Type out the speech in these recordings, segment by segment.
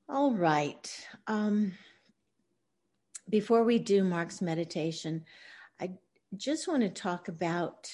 All right. Before we do Mark's meditation, I just want to talk about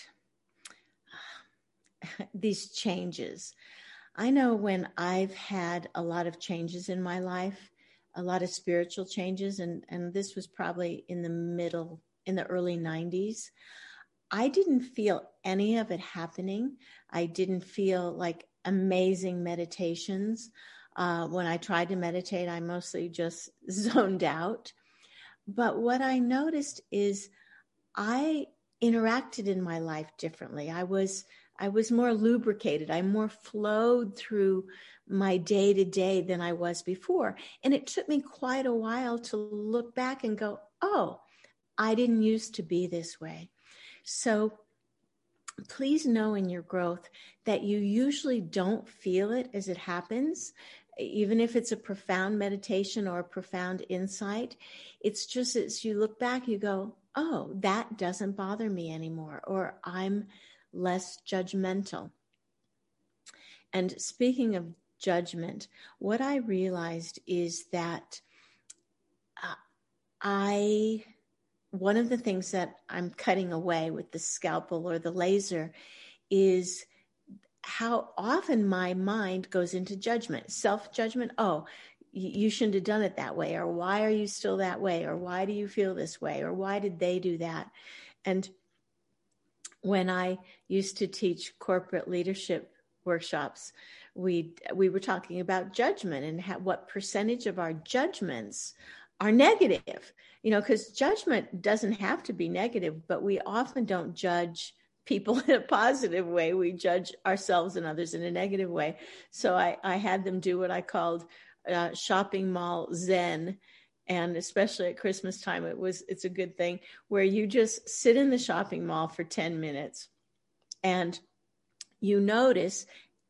these changes. I know when I've had a lot of changes in my life, a lot of spiritual changes, and this was probably in the early 90s. I didn't feel any of it happening. I didn't feel like amazing meditations. When I tried to meditate, I mostly just zoned out. But what I noticed is I interacted in my life differently. I was more lubricated. I more flowed through my day to day than I was before. And it took me quite a while to look back and go, oh, I didn't used to be this way. So please know in your growth that you usually don't feel it as it happens, even if it's a profound meditation or a profound insight. It's just as you look back, you go, oh, that doesn't bother me anymore, or I'm less judgmental. And speaking of judgment, what I realized is that uh, I one of the things that I'm cutting away with the scalpel or the laser is how often my mind goes into judgment, self-judgment. Oh, you shouldn't have done it that way, or why are you still that way, or why do you feel this way, or why did they do that? And when I used to teach corporate leadership workshops, we were talking about judgment and what percentage of our judgments are negative. Because judgment doesn't have to be negative, but we often don't judge people in a positive way. We judge ourselves and others in a negative way. So I had them do what I called shopping mall Zen. And especially at Christmas time, it's a good thing where you just sit in the shopping mall for 10 minutes and you notice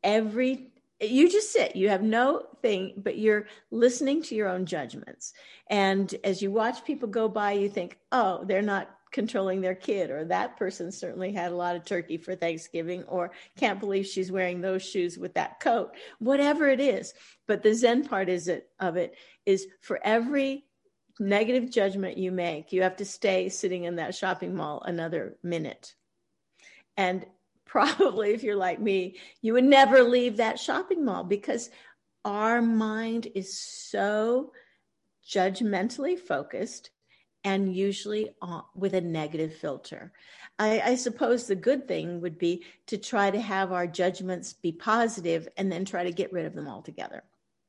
you just sit, you have no thing, but you're listening to your own judgments. And as you watch people go by, you think, oh, they're not controlling their kid, or that person certainly had a lot of turkey for Thanksgiving, or can't believe she's wearing those shoes with that coat, whatever it is. But the Zen part of it is for every negative judgment you make, you have to stay sitting in that shopping mall another minute. And probably if you're like me, you would never leave that shopping mall because our mind is so judgmentally focused and usually with a negative filter. I suppose the good thing would be to try to have our judgments be positive and then try to get rid of them altogether.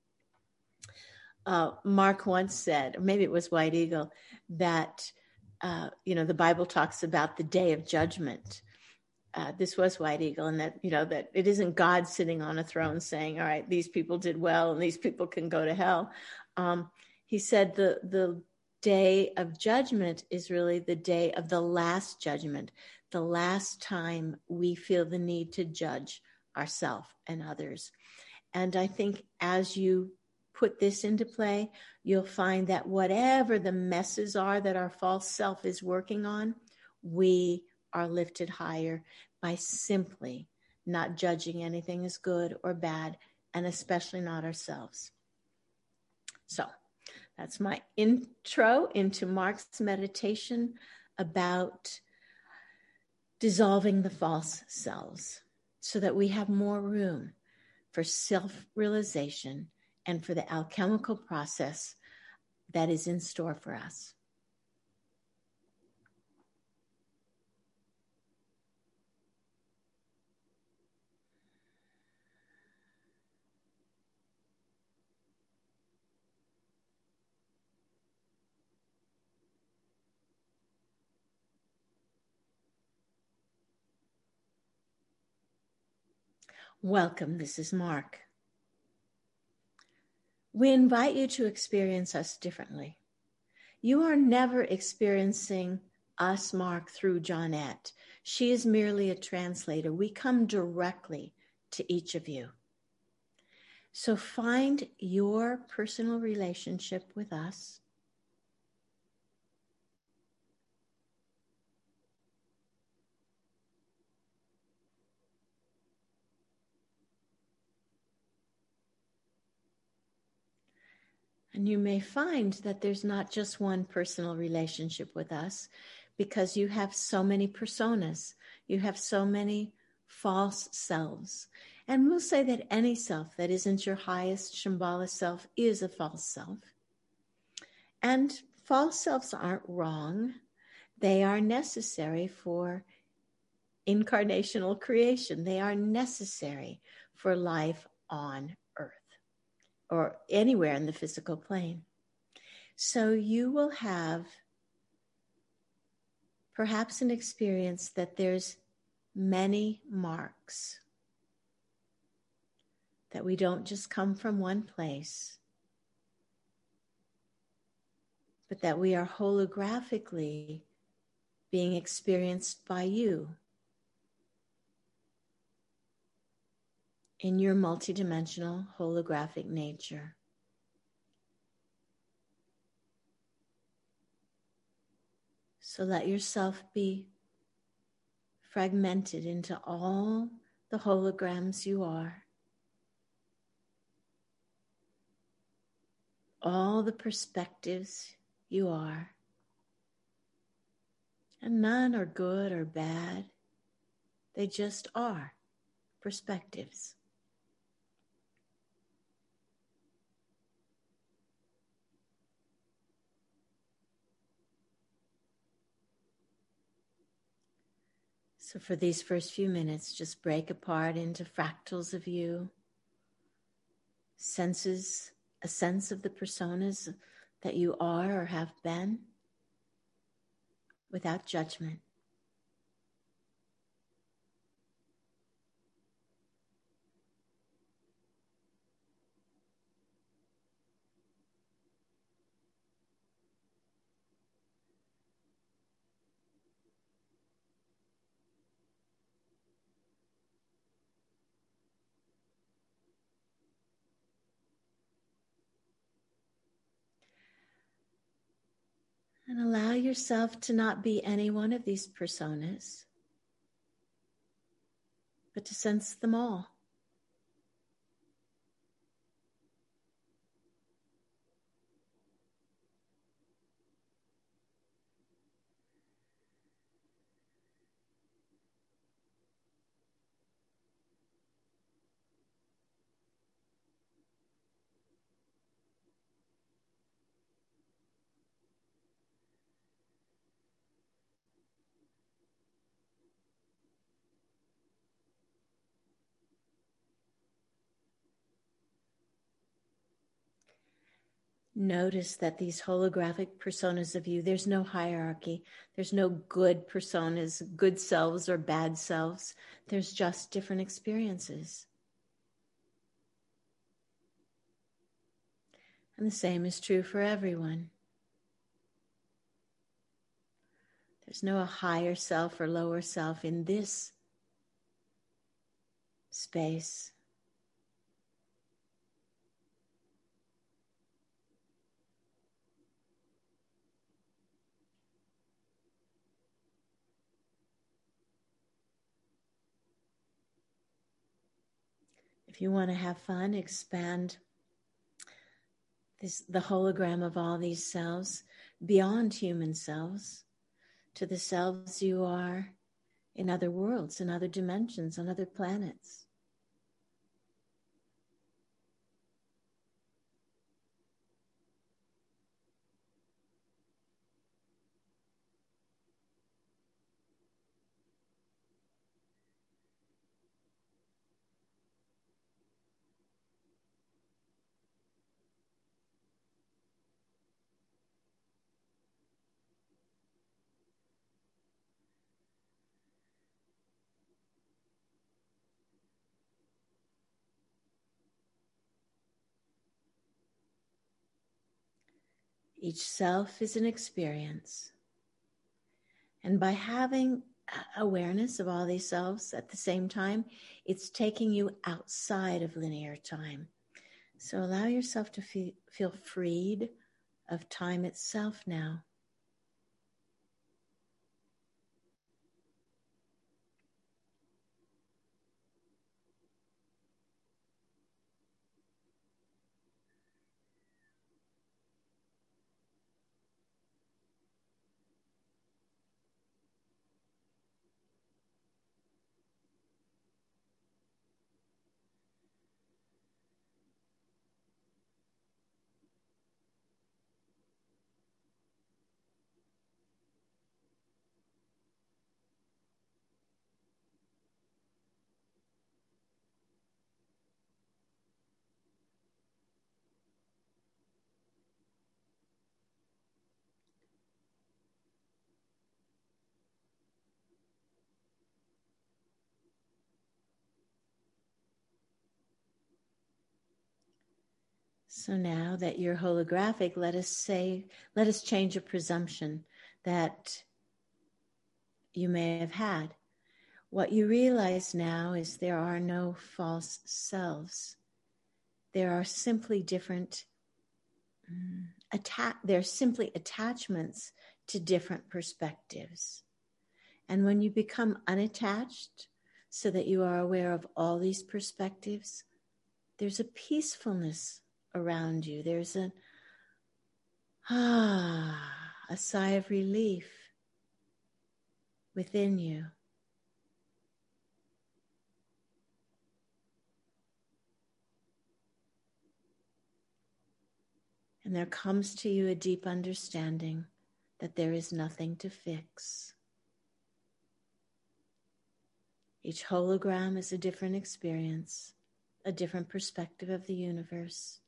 Mark once said, or maybe it was White Eagle, that the Bible talks about the day of judgment. This was White Eagle, and that that it isn't God sitting on a throne saying, "All right, these people did well, and these people can go to hell." He said the day of judgment is really the day of the last judgment, the last time we feel the need to judge ourselves and others. And I think as you put this into play, you'll find that whatever the messes are that our false self is working on, we are lifted higher by simply not judging anything as good or bad, and especially not ourselves. So that's my intro into Mark's meditation about dissolving the false selves so that we have more room for self-realization and for the alchemical process that is in store for us. Welcome, this is Mark. We invite you to experience us differently. You are never experiencing us, Mark, through Johnette. She is merely a translator. We come directly to each of you. So find your personal relationship with us. And you may find that there's not just one personal relationship with us because you have so many personas. You have so many false selves. And we'll say that any self that isn't your highest Shambhala self is a false self. And false selves aren't wrong. They are necessary for incarnational creation. They are necessary for life on earth or anywhere in the physical plane. So you will have perhaps an experience that there's many marks, that we don't just come from one place, but that we are holographically being experienced by you in your multidimensional holographic nature. So let yourself be fragmented into all the holograms you are, all the perspectives you are. And none are good or bad. They just are perspectives. So for these first few minutes, just break apart into fractals of you, a sense of the personas that you are or have been, without judgment. And allow yourself to not be any one of these personas, but to sense them all. Notice that these holographic personas of you, there's no hierarchy. There's no good personas, good selves or bad selves. There's just different experiences. And the same is true for everyone. There's no higher self or lower self in this space. If you want to have fun, expand the hologram of all these selves beyond human selves to the selves you are in other worlds, in other dimensions, on other planets. Each self is an experience. And by having awareness of all these selves at the same time, it's taking you outside of linear time. So allow yourself to feel freed of time itself now. So now that you're holographic, let us change a presumption that you may have had. What you realize now is there are no false selves. There are simply different they're simply attachments to different perspectives. And when you become unattached so that you are aware of all these perspectives, there's a peacefulness around you. There's a sigh of relief within you. And there comes to you a deep understanding that there is nothing to fix. Each hologram is a different experience, a different perspective of the universe.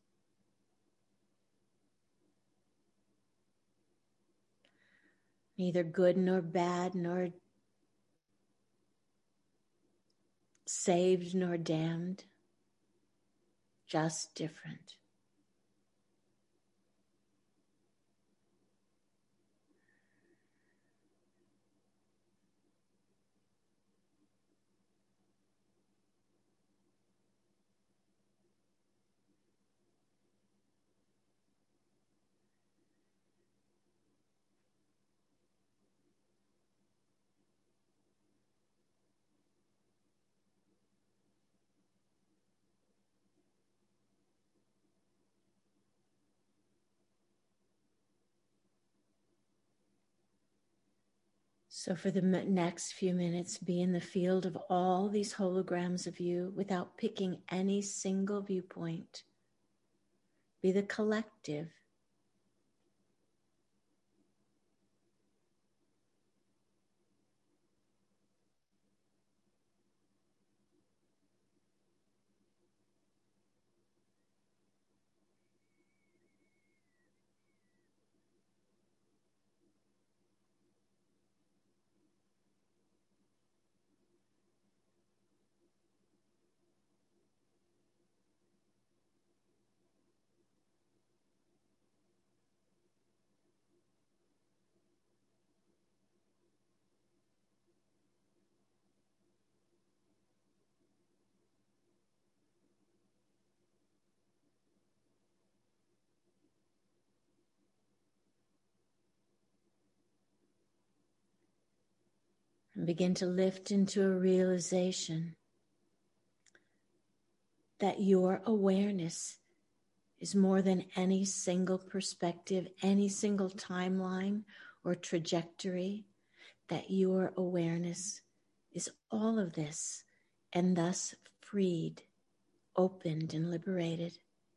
Neither good nor bad, nor saved nor damned, just different. So for the next few minutes, be in the field of all these holograms of you without picking any single viewpoint. Be the collective. And begin to lift into a realization that your awareness is more than any single perspective, any single timeline or trajectory, that your awareness is all of this, and thus freed, opened, and liberated.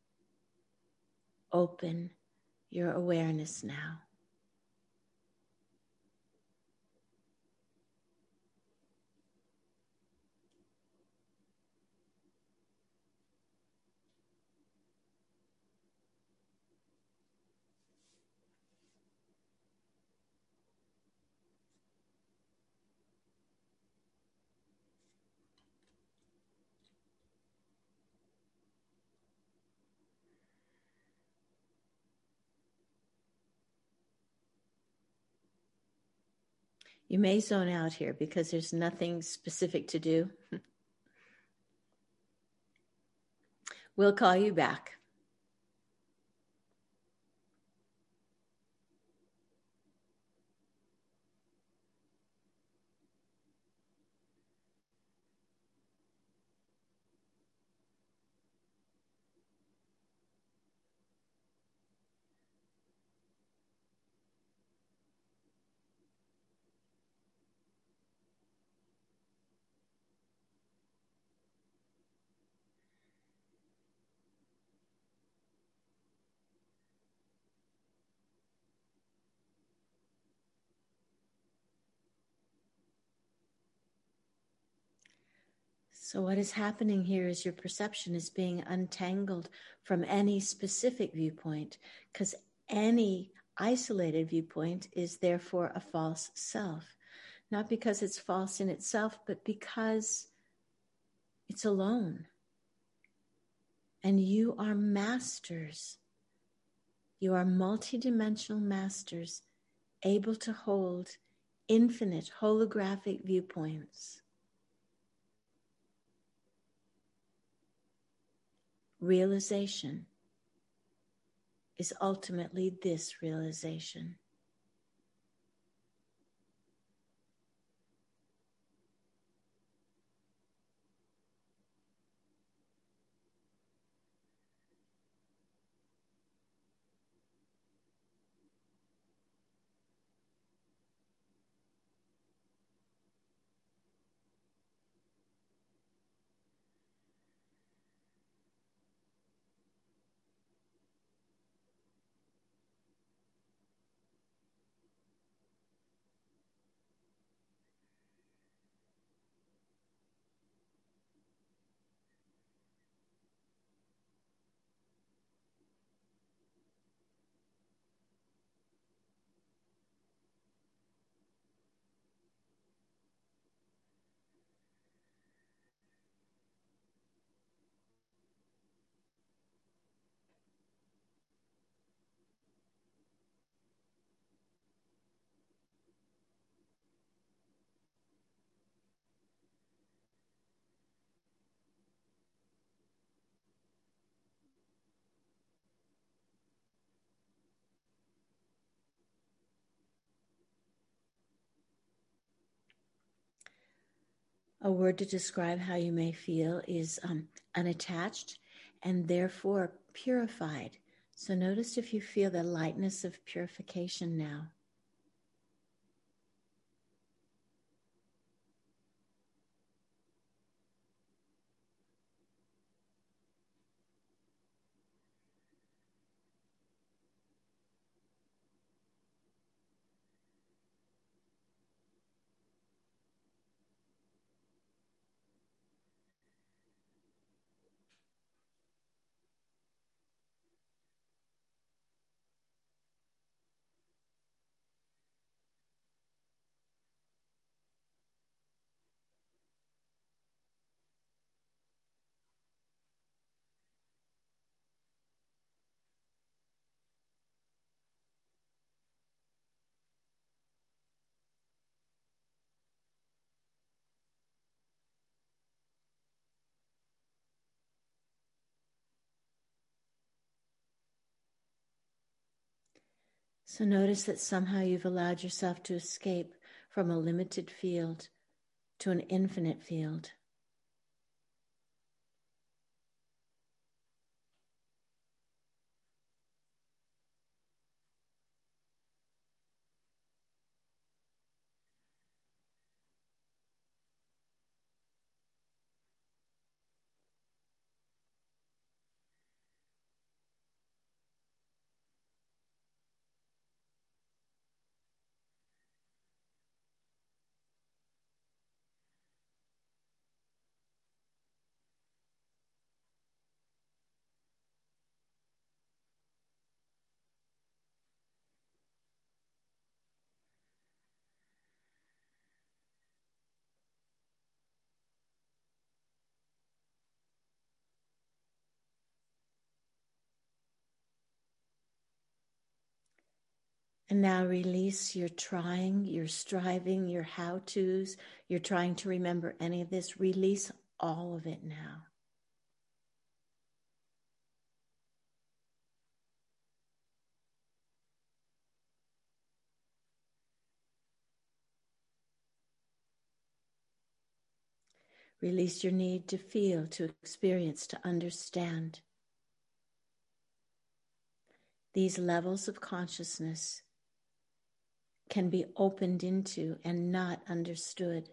Open your awareness now. You may zone out here because there's nothing specific to do. We'll call you back. So what is happening here is your perception is being untangled from any specific viewpoint, because any isolated viewpoint is therefore a false self. Not because it's false in itself, but because it's alone. And you are masters. You are multidimensional masters able to hold infinite holographic viewpoints. Realization is ultimately this realization. A word to describe how you may feel is unattached and therefore purified. So notice if you feel the lightness of purification now. So notice that somehow you've allowed yourself to escape from a limited field to an infinite field. And now release your trying, your striving, your how-tos, you're trying to remember any of this. Release all of it now. Release your need to feel, to experience, to understand. These levels of consciousness can be opened into and not understood.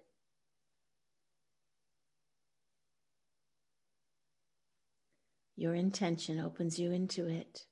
Your intention opens you into it.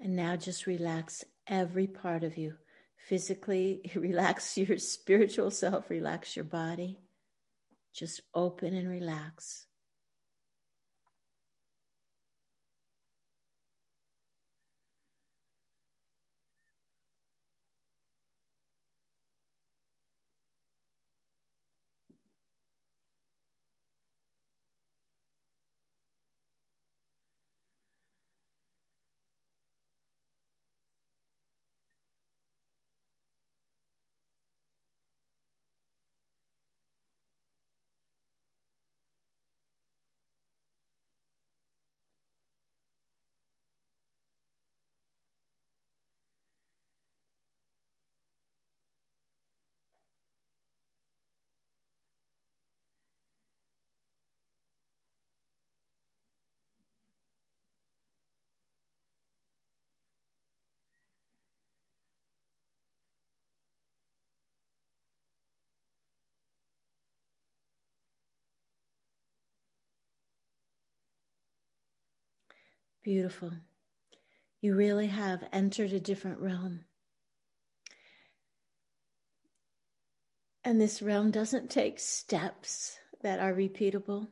And now just relax every part of you. Physically, relax your spiritual self, relax your body. Just open and relax. Beautiful. You really have entered a different realm. And this realm doesn't take steps that are repeatable.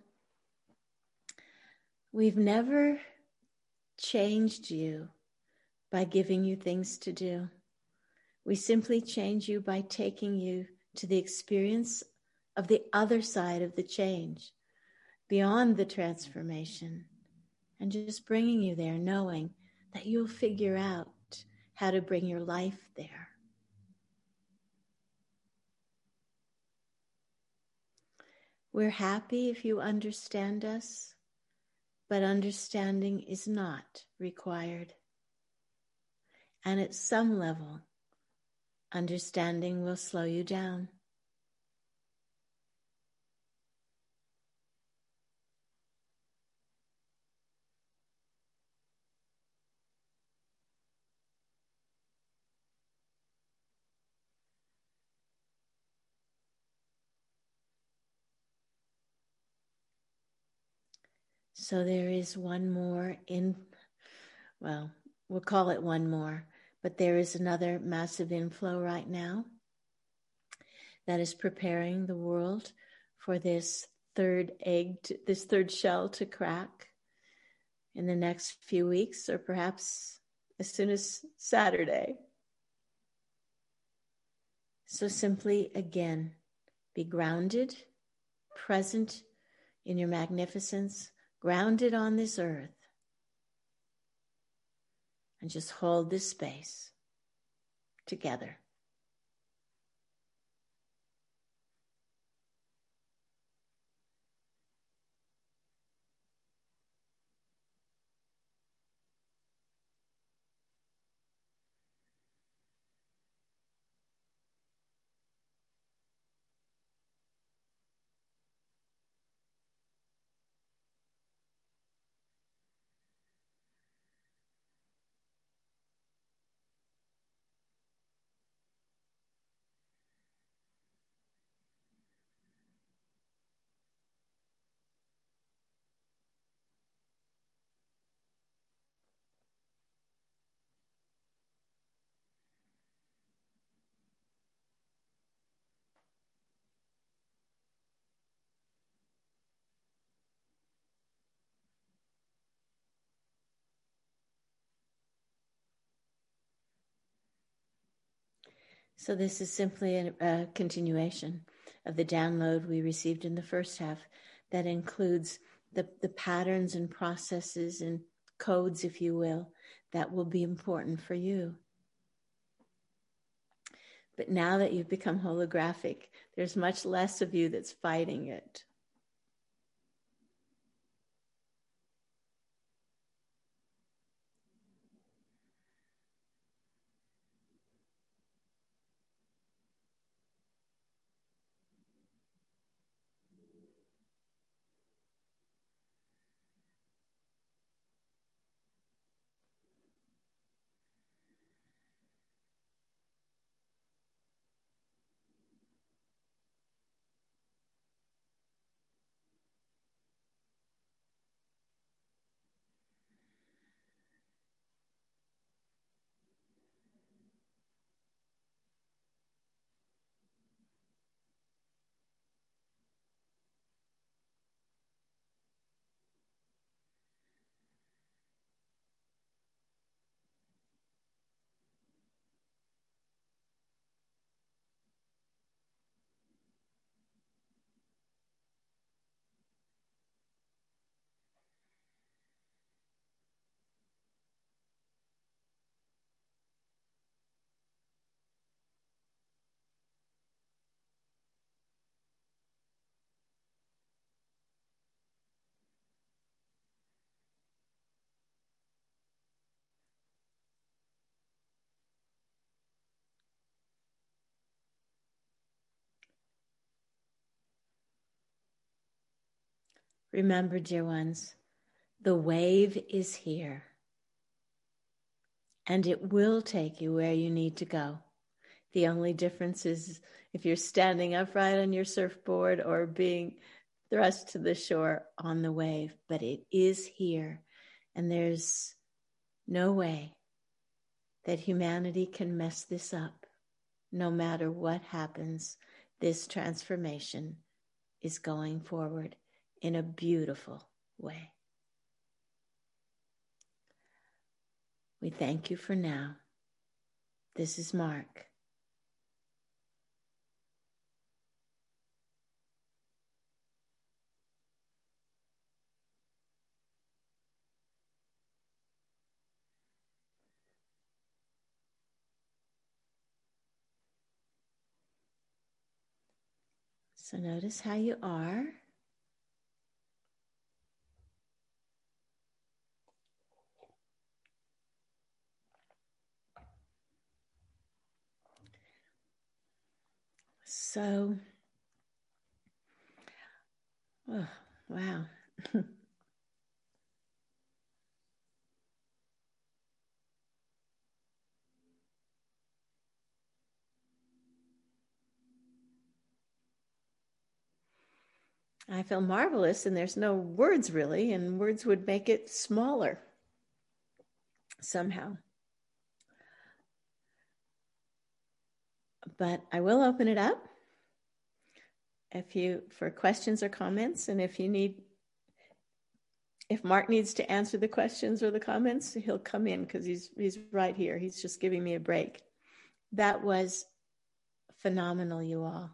We've never changed you by giving you things to do. We simply change you by taking you to the experience of the other side of the change, beyond the transformation, and just bringing you there, knowing that you'll figure out how to bring your life there. We're happy if you understand us, but understanding is not required. And at some level, understanding will slow you down. So there is one more we'll call it one more, but there is another massive inflow right now that is preparing the world for this third shell to crack in the next few weeks, or perhaps as soon as Saturday. So simply, again, be grounded, present in your magnificence, grounded on this earth, and just hold this space together. So this is simply a continuation of the download we received in the first half that includes the patterns and processes and codes, if you will, that will be important for you. But now that you've become holographic, there's much less of you that's fighting it. Remember, dear ones, the wave is here, and it will take you where you need to go. The only difference is if you're standing upright on your surfboard or being thrust to the shore on the wave, but it is here, and there's no way that humanity can mess this up. No matter what happens, this transformation is going forward in a beautiful way. We thank you for now. This is Mark. So notice how you are. So, oh, wow. I feel marvelous, and there's no words really, and words would make it smaller somehow. But I will open it up for questions or comments, and if Mark needs to answer the questions or the comments, he'll come in because he's right here. He's just giving me a break. That was phenomenal, you all.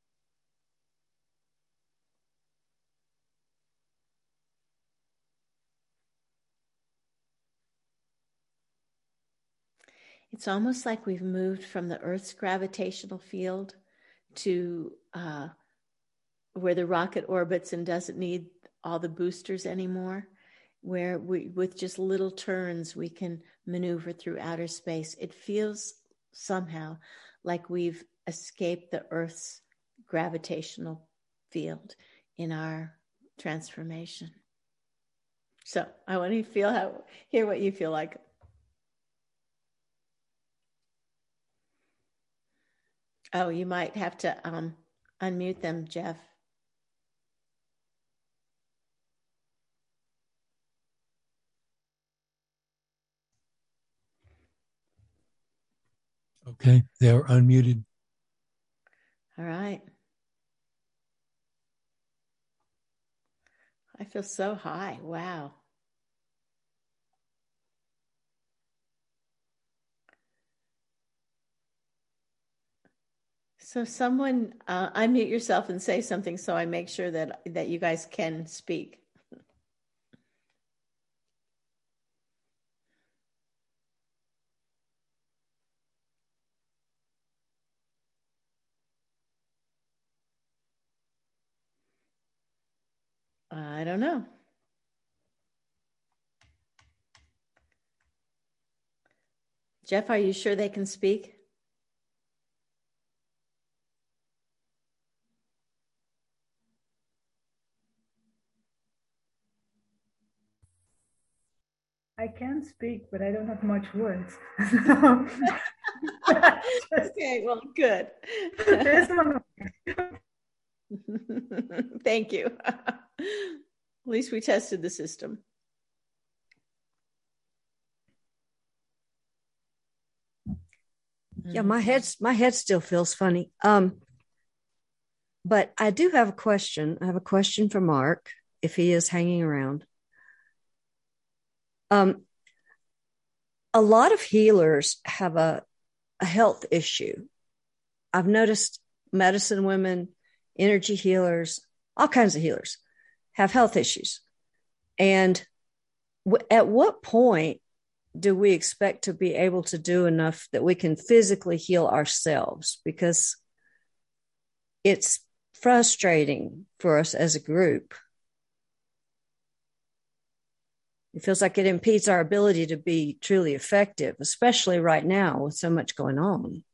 It's almost like we've moved from the Earth's gravitational field to where the rocket orbits and doesn't need all the boosters anymore, where with just little turns, we can maneuver through outer space. It feels somehow like we've escaped the Earth's gravitational field in our transformation. So I want to hear what you feel like. Oh, you might have to unmute them, Jeff. Okay, they're unmuted. All right. I feel so high. Wow. So someone unmute yourself and say something so I make sure that you guys can speak. I don't know. Jeff, are you sure they can speak? I can speak, but I don't have much words. Okay, well, good. Thank you. At least we tested the system. Yeah, my head still feels funny. But I do have a question. I have a question for Mark, if he is hanging around. A lot of healers have a health issue. I've noticed medicine women, energy healers, all kinds of healers have health issues. And at what point do we expect to be able to do enough that we can physically heal ourselves? Because it's frustrating for us as a group. It feels like it impedes our ability to be truly effective, especially right now with so much going on.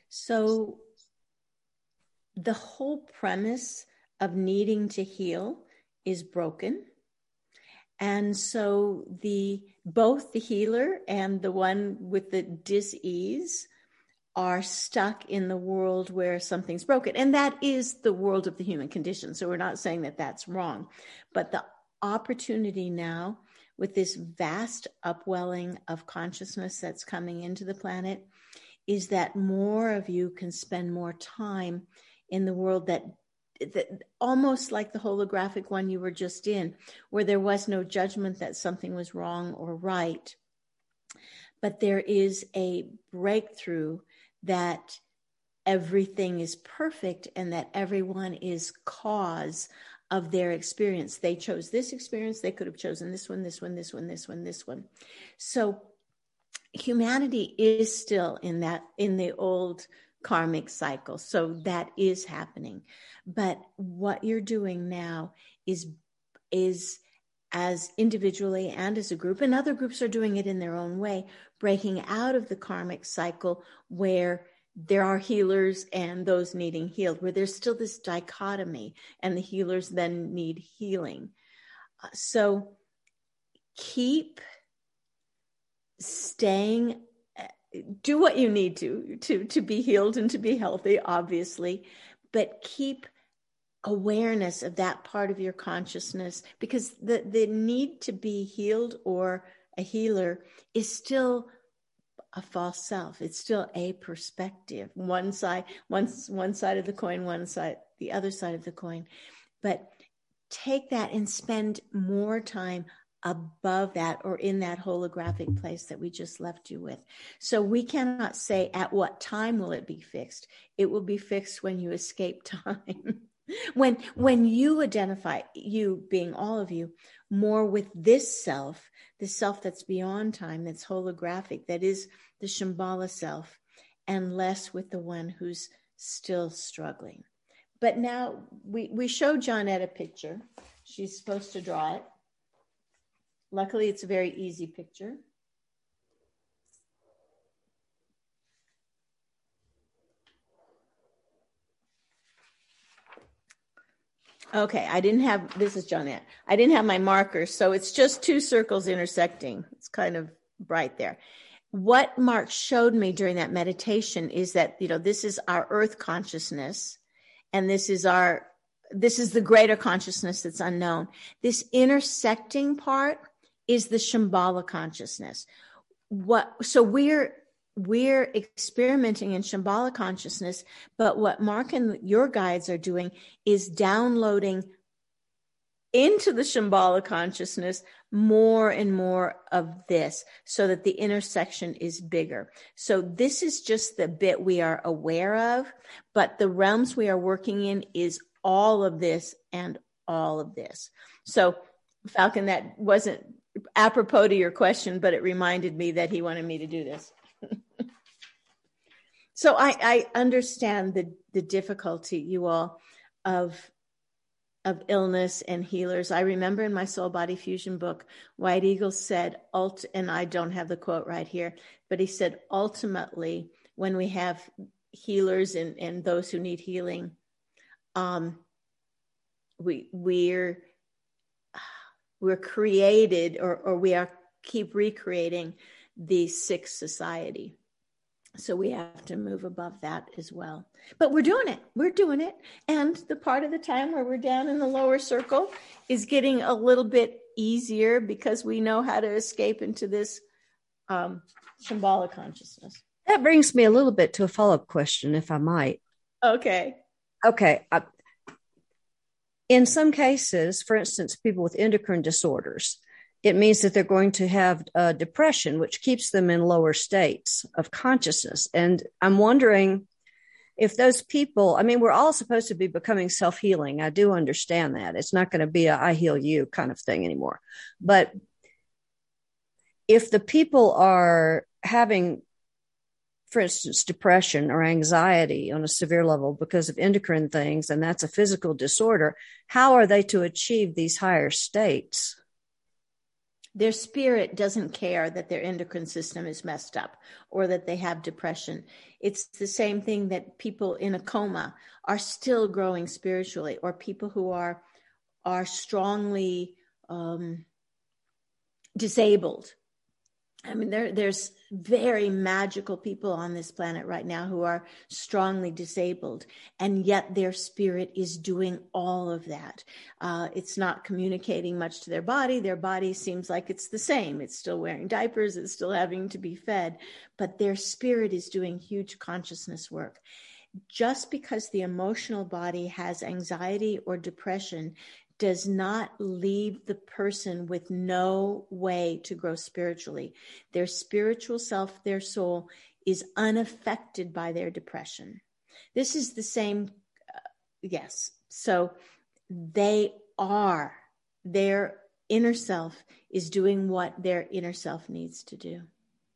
So the whole premise of needing to heal is broken. And so both the healer and the one with the dis-ease are stuck in the world where something's broken. And that is the world of the human condition. So we're not saying that that's wrong. But the opportunity now with this vast upwelling of consciousness that's coming into the planet is that more of you can spend more time in the world that almost like the holographic one you were just in, where there was no judgment that something was wrong or right. But there is a breakthrough that everything is perfect and that everyone is cause of their experience. They chose this experience. They could have chosen this one, this one, this one, this one, this one. So humanity is still in the old karmic cycle. So that is happening. But what you're doing now is as individually and as a group, and other groups are doing it in their own way, breaking out of the karmic cycle where there are healers and those needing healed, where there's still this dichotomy and the healers then need healing. So keep staying, do what you need to be healed and to be healthy, obviously, but keep awareness of that part of your consciousness, because the need to be healed or a healer is still a false self. It's still a perspective, one side of the coin, the other side of the coin. But take that and spend more time above that or in that holographic place that we just left you with. So we cannot say at what time will it be fixed. It will be fixed when you escape time. When you identify, you being all of you, more with this self that's beyond time, that's holographic, that is the Shambhala self, and less with the one who's still struggling. But now we showed Johnette a picture. She's supposed to draw it. Luckily, it's a very easy picture. Okay, this is Johnette. I didn't have my markers, so it's just two circles intersecting. It's kind of bright there. What Mark showed me during that meditation is that, this is our earth consciousness, and this is the greater consciousness that's unknown. This intersecting part is the Shambhala consciousness. So we're experimenting in Shambhala consciousness, but what Mark and your guides are doing is downloading into the Shambhala consciousness more and more of this so that the intersection is bigger. So this is just the bit we are aware of, but the realms we are working in is all of this and all of this. So Falcon, that wasn't apropos to your question, but it reminded me that he wanted me to do this. So I understand the difficulty, you all, of illness and healers. I remember in my Soul Body Fusion book, White Eagle said, and I don't have the quote right here, but he said, ultimately, when we have healers and those who need healing, we're created or we keep recreating the sixth society. So we have to move above that as well. But we're doing it. And the part of the time where we're down in the lower circle is getting a little bit easier because we know how to escape into this Shambhala consciousness. That brings me a little bit to a follow-up question, if I might. Okay. In some cases, for instance, people with endocrine disorders, it means that they're going to have depression, which keeps them in lower states of consciousness. And I'm wondering if those people, we're all supposed to be becoming self-healing. I do understand that. It's not going to be a I heal you kind of thing anymore. But if the people are having, for instance, depression or anxiety on a severe level because of endocrine things, and that's a physical disorder, how are they to achieve these higher states? Their spirit doesn't care that their endocrine system is messed up or that they have depression. It's the same thing that people in a coma are still growing spiritually, or people who are are strongly disabled. I mean, there's very magical people on this planet right now who are strongly disabled, and yet their spirit is doing all of that. It's not communicating much to their body. Their body seems like it's the same. It's still wearing diapers. It's still having to be fed, but their spirit is doing huge consciousness work. Just because the emotional body has anxiety or depression does not leave the person with no way to grow spiritually. Their spiritual self, their soul, is unaffected by their depression. This is the same, yes. So their inner self is doing what their inner self needs to do.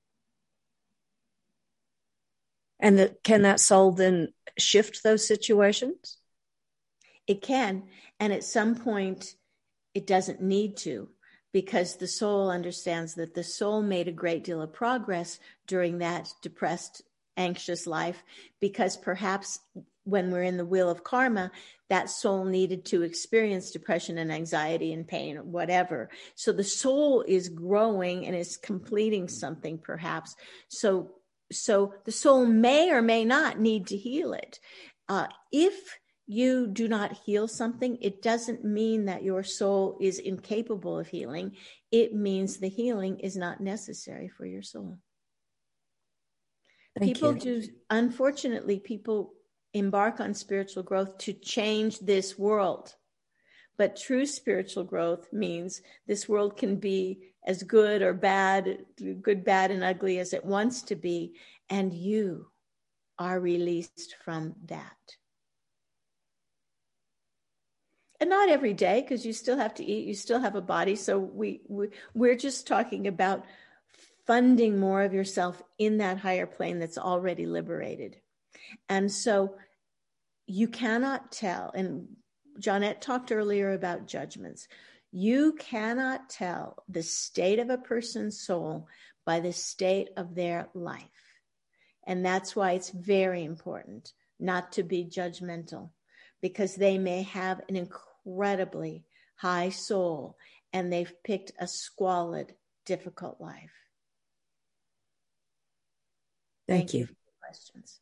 And can that soul then shift those situations? It can. And at some point, it doesn't need to, because the soul understands that the soul made a great deal of progress during that depressed, anxious life, because perhaps when we're in the wheel of karma, that soul needed to experience depression and anxiety and pain, or whatever. So the soul is growing and is completing something, perhaps. So the soul may or may not need to heal it. If you do not heal something, it doesn't mean that your soul is incapable of healing. It means the healing is not necessary for your soul. Unfortunately, people embark on spiritual growth to change this world. But true spiritual growth means this world can be as good or bad, good, bad, and ugly as it wants to be, and you are released from that. And not every day, because you still have to eat, you still have a body. So we're just talking about funding more of yourself in that higher plane that's already liberated. And so you cannot tell, and Jeanette talked earlier about judgments. You cannot tell the state of a person's soul by the state of their life. And that's why it's very important not to be judgmental, because they may have an incredibly high soul and they've picked a squalid, difficult life. Thank you for your questions.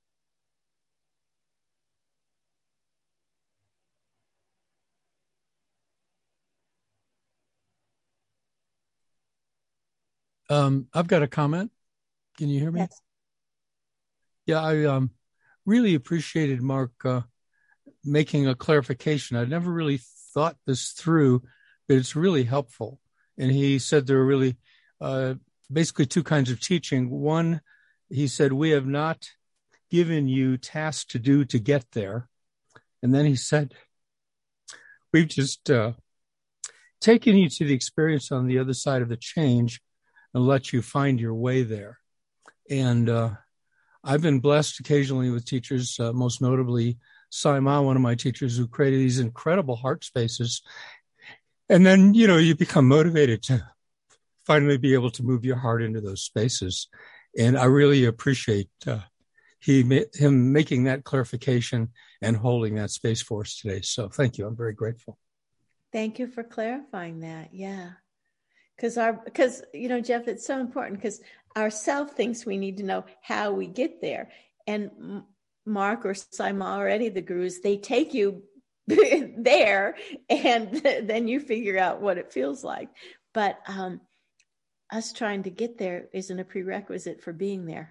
I've got a comment. Can you hear me? Yes. Yeah, I really appreciated Mark making a clarification. I never really thought this through, but it's really helpful. And he said there are really basically two kinds of teaching. One, he said, we have not given you tasks to do to get there. And then he said, we've just taken you to the experience on the other side of the change and let you find your way there. And I've been blessed occasionally with teachers, most notably Sai Ma, one of my teachers, who created these incredible heart spaces. And then, you become motivated to finally be able to move your heart into those spaces. And I really appreciate him making that clarification and holding that space for us today. So thank you. I'm very grateful. Thank you for clarifying that. Yeah. Because Jeff, it's so important, because our self thinks we need to know how we get there. And Mark or Saima or any of the gurus, they take you there and then you figure out what it feels like. But us trying to get there isn't a prerequisite for being there.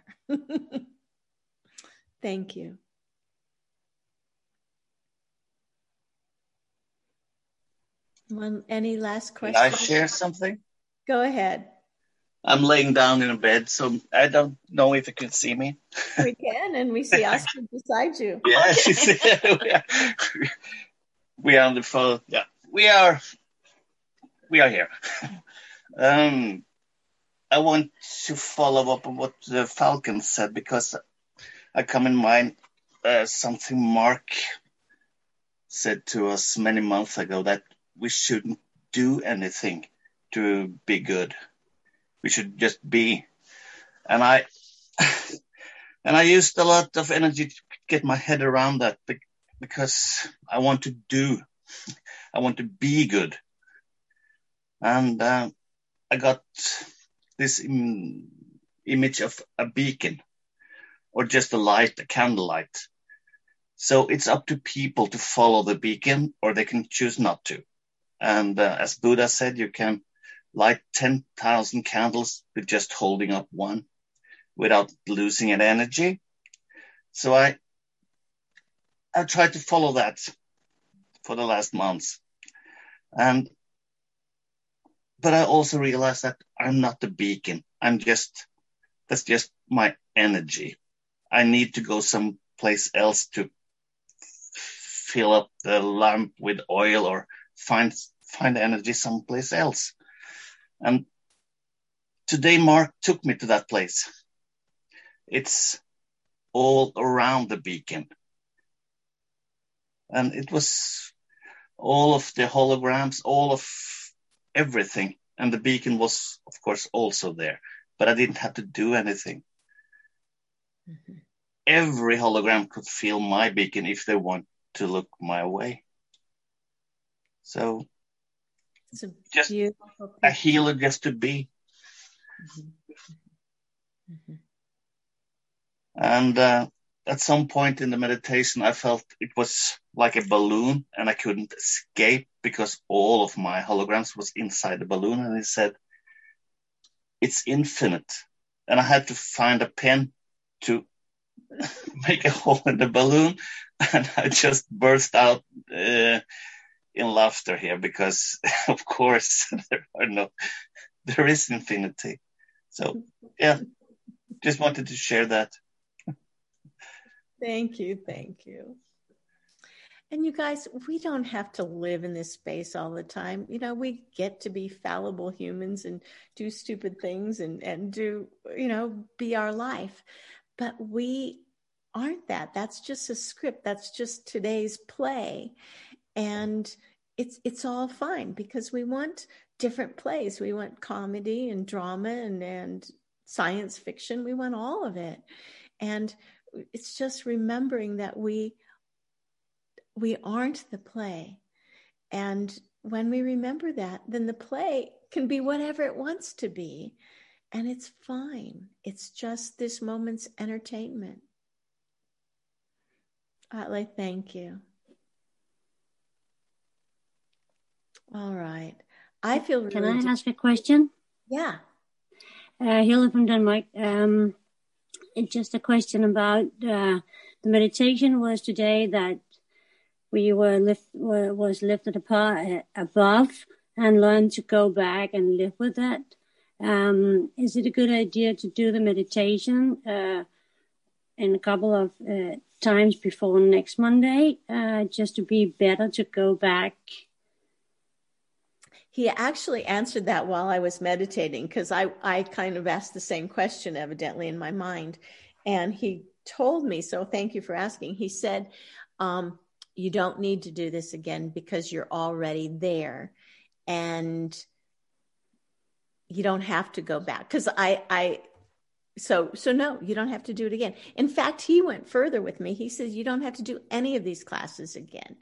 Thank you. Any last questions? Can I share something? Go ahead. I'm laying down in a bed, so I don't know if you can see me. We can, and we see Oscar beside you. Yes, we are on the phone. Yeah, we are here. I want to follow up on what the Falcon said, because I come in mind something Mark said to us many months ago, that we shouldn't do anything to be good. We should just be. And I used a lot of energy to get my head around that, because I want to do. I want to be good. And I got this image of a beacon, or just a light, a candlelight. So it's up to people to follow the beacon, or they can choose not to. And as Buddha said, you can light 10,000 candles with just holding up one without losing an energy. So I tried to follow that for the last months. But I also realized that I'm not the beacon. That's just my energy. I need to go someplace else to fill up the lamp with oil, or find energy someplace else. And today Mark took me to that place. It's all around the beacon. And it was all of the holograms, all of everything. And the beacon was, of course, also there. But I didn't have to do anything. Mm-hmm. Every hologram could feel my beacon if they want to look my way. So it's just a healer just to be. Mm-hmm. Mm-hmm. And at some point in the meditation, I felt it was like a balloon, and I couldn't escape because all of my holograms was inside the balloon. And he said, it's infinite. And I had to find a pen to make a hole in the balloon. And I just burst out in laughter here because, of course, there is infinity. So, yeah, just wanted to share that. Thank you. And you guys, we don't have to live in this space all the time. You know, we get to be fallible humans and do stupid things and do, be our life. But we aren't that. That's just a script. That's just today's play. And it's all fine because we want different plays. We want comedy and drama and science fiction. We want all of it. And it's just remembering that we aren't the play. And when we remember that, then the play can be whatever it wants to be. And it's fine. It's just this moment's entertainment. Atle, thank you. All right. I feel really... Can I ask a question? Yeah. Hilda from Denmark. It's just a question about the meditation was today that we was lifted apart above and learned to go back and live with that. Is it a good idea to do the meditation in a couple of times before next Monday, just to be better to go back? He actually answered that while I was meditating because I kind of asked the same question evidently in my mind. And he told me, so thank you for asking. He said, you don't need to do this again because you're already there. And you don't have to go back. Because so no, you don't have to do it again. In fact, he went further with me. He says, you don't have to do any of these classes again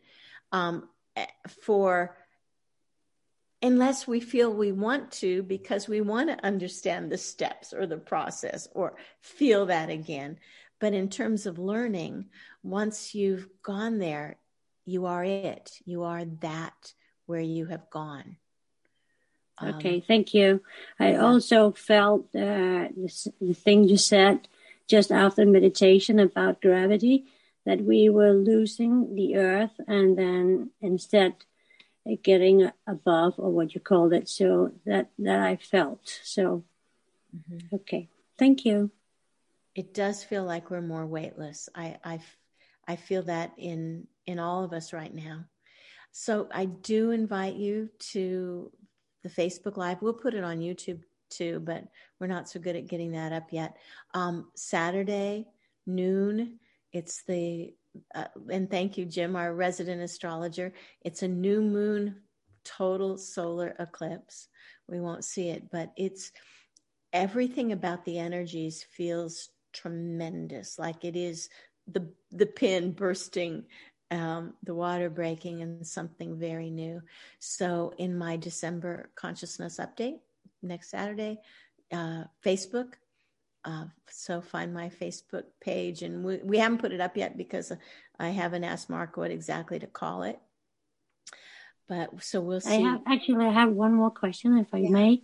unless we feel we want to, because we want to understand the steps or the process or feel that again. But in terms of learning, once you've gone there, you are it. You are that where you have gone. Okay, thank you. I also felt the thing you said just after meditation about gravity, that we were losing the earth and then instead getting above, or what you called it. So that I felt. So, Okay, thank you. It does feel like we're more weightless. I feel that in all of us right now. So I do invite you to the Facebook Live. We'll put it on YouTube too, but we're not so good at getting that up yet. Saturday, noon, it's and thank you, Jim, our resident astrologer. It's a new moon total solar eclipse. We won't see it, but it's everything about the energies feels tremendous. Like it is the pin bursting the water breaking and something very new. So in my December consciousness update next Saturday, Facebook. So find my Facebook page, and we haven't put it up yet because I haven't asked Mark what exactly to call it. But so we'll see. I have one more question, if I may.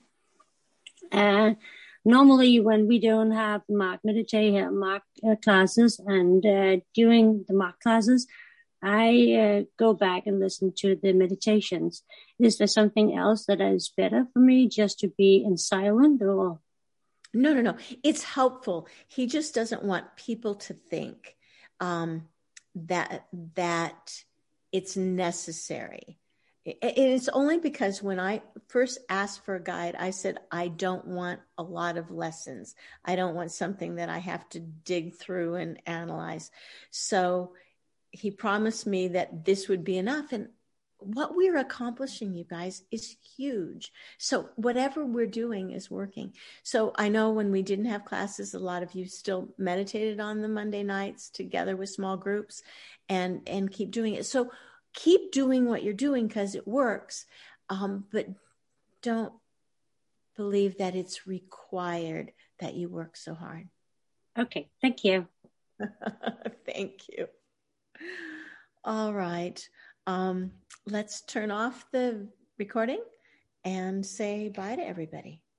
Normally, when we don't have Mark classes, and during the Mark classes, I go back and listen to the meditations. Is there something else that is better for me, just to be in silent, or? No. It's helpful. He just doesn't want people to think that it's necessary. It's only because when I first asked for a guide, I said, I don't want a lot of lessons. I don't want something that I have to dig through and analyze. So he promised me that this would be enough. And what we're accomplishing, you guys, is huge. So whatever we're doing is working. So I know when we didn't have classes, a lot of you still meditated on the Monday nights together with small groups, and keep doing it. So keep doing what you're doing because it works. But don't believe that it's required that you work so hard. Okay. Thank you. Thank you. All right. Let's turn off the recording and say bye to everybody.